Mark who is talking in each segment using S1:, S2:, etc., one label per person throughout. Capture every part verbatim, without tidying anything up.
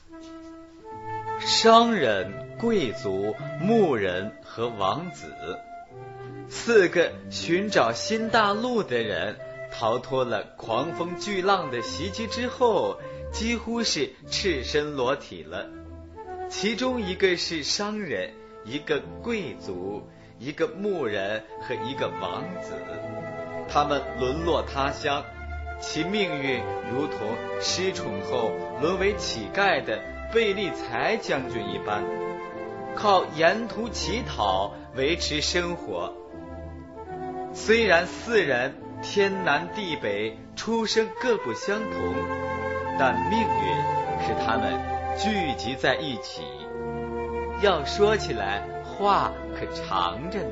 S1: 商人、贵族、牧人和王子，四个寻找新大陆的人，逃脱了狂风巨浪的袭击之后，几乎是赤身裸体了。其中一个是商人，一个贵族，一个牧人和一个王子，他们沦落他乡，其命运如同失宠后沦为乞丐的贝利才将军一般，靠沿途乞讨维持生活。虽然四人天南地北，出身各不相同，但命运使他们聚集在一起。要说起来，话可长着呢。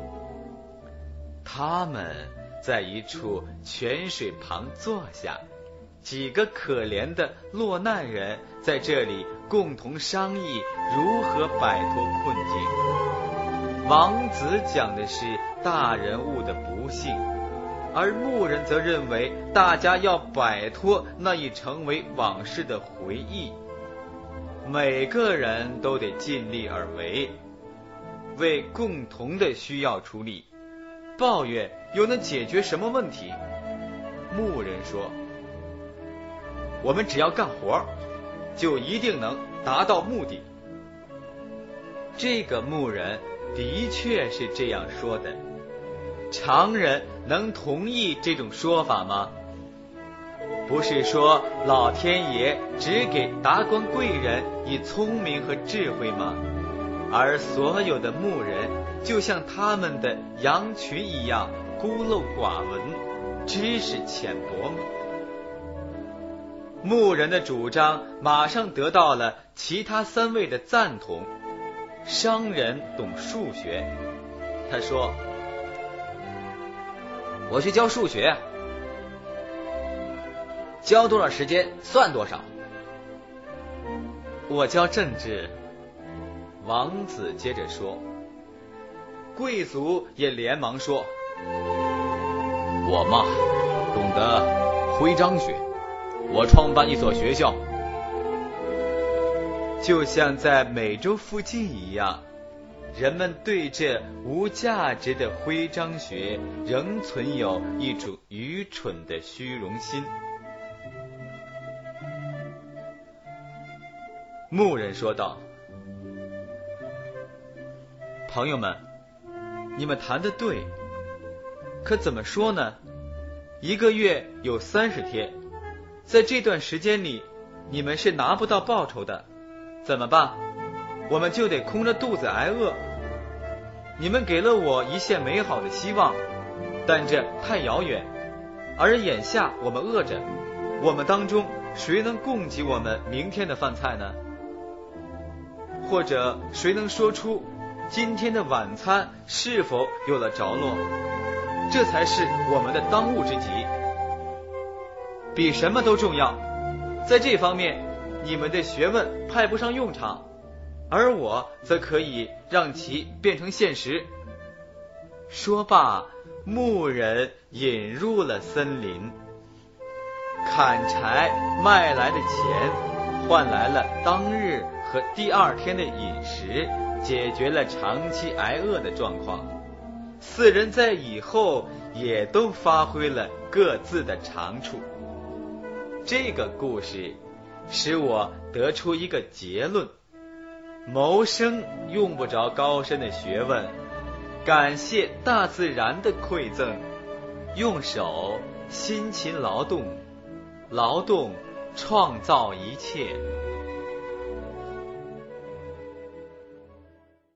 S1: 他们在一处泉水旁坐下，几个可怜的落难人在这里共同商议如何摆脱困境。王子讲的是大人物的不幸，而牧人则认为大家要摆脱那已成为往事的回忆。每个人都得尽力而为，为共同的需要出力。抱怨又能解决什么问题？牧人说，我们只要干活，就一定能达到目的。这个牧人的确是这样说的，常人能同意这种说法吗？不是说老天爷只给达官贵人以聪明和智慧吗？而所有的牧人就像他们的羊群一样孤陋寡闻，知识浅薄吗？牧人的主张马上得到了其他三位的赞同。商人懂数学，他说，我去教数学，教多少时间算多少。我教政治。王子接着说，贵族也连忙说，我嘛懂得徽章学，我创办一所学校。就像在美洲附近一样，人们对这无价值的徽章学仍存有一种愚蠢的虚荣心。牧人说道，朋友们，你们谈得对，可怎么说呢？一个月有三十天，在这段时间里，你们是拿不到报酬的，怎么办？我们就得空着肚子挨饿。你们给了我一线美好的希望，但这太遥远，而眼下我们饿着，我们当中谁能供给我们明天的饭菜呢？或者谁能说出今天的晚餐是否有了着落？这才是我们的当务之急，比什么都重要。在这方面，你们的学问派不上用场，而我则可以让其变成现实。说罢，牧人引入了森林，砍柴卖来的钱换来了当日和第二天的饮食，解决了长期挨饿的状况。四人在以后也都发挥了各自的长处。这个故事使我得出一个结论：谋生用不着高深的学问，感谢大自然的馈赠，用手辛勤劳动，劳动创造一切。